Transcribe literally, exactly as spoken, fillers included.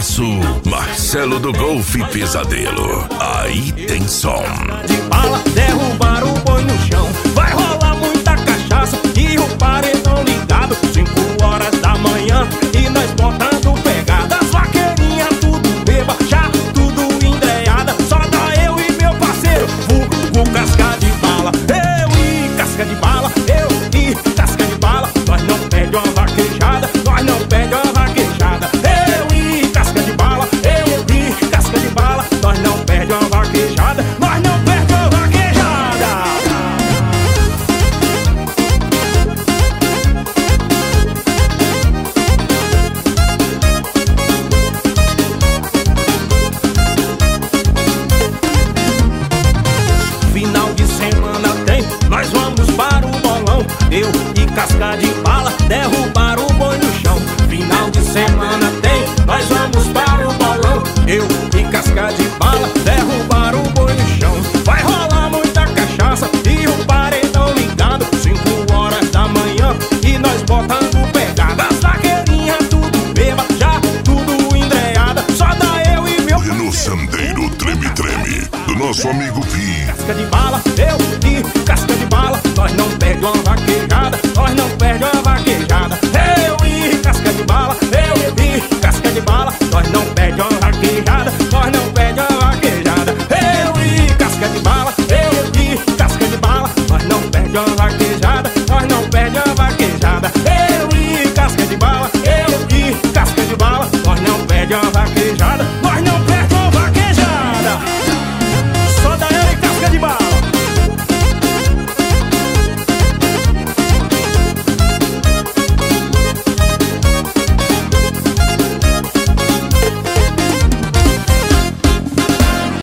abraço, Marcelo do Golfe Pesadelo. Aí tem som. De bala, derrubar o boi no chão. Vai rolar muita cachaça e o paredão ligado. Cinco horas da manhã e nós botando pegada. As vaqueirinhas tudo beba, já tudo endreada. Só dá eu e meu parceiro, o, o casca de bala. Eu e casca de bala, eu e casca de bala. Nós não perde uma vaquejada, nós não perde uma vaquejada. Eu e casca de bala, eu e casca de bala. Nós não perde uma vaquejada, nós não perde uma vaquejada. Final de semana tem, nós vamos para o bolão. Eu e casca de bala, derrubar o boi no chão. Final de semana tem, nós vamos para o bolão. Eu e casca de bala, derrubar o boi no chão. Vai rolar muita cachaça e o paredão ligado. Cinco horas da manhã e nós botando pegada. As vaqueirinhas tudo beba, já tudo endreada. Só dá eu e meu E no sandeiro treme-treme do nosso amigo Pi. casca de bala, eu e casca de bala. Nós não perde uma vaquejada, nós não perde uma vaquejada. Eu e casca de bala, eu e casca de bala. Nós não perde uma vaquejada, nós não perde uma vaquejada. Eu e casca de bala, eu e casca de bala. Nós não perde uma vaquejada.